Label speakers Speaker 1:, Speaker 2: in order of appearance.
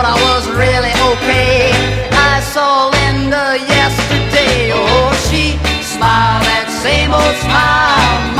Speaker 1: thought I was really okay. I saw Linda yesterday. Oh, she smiled that same old smile.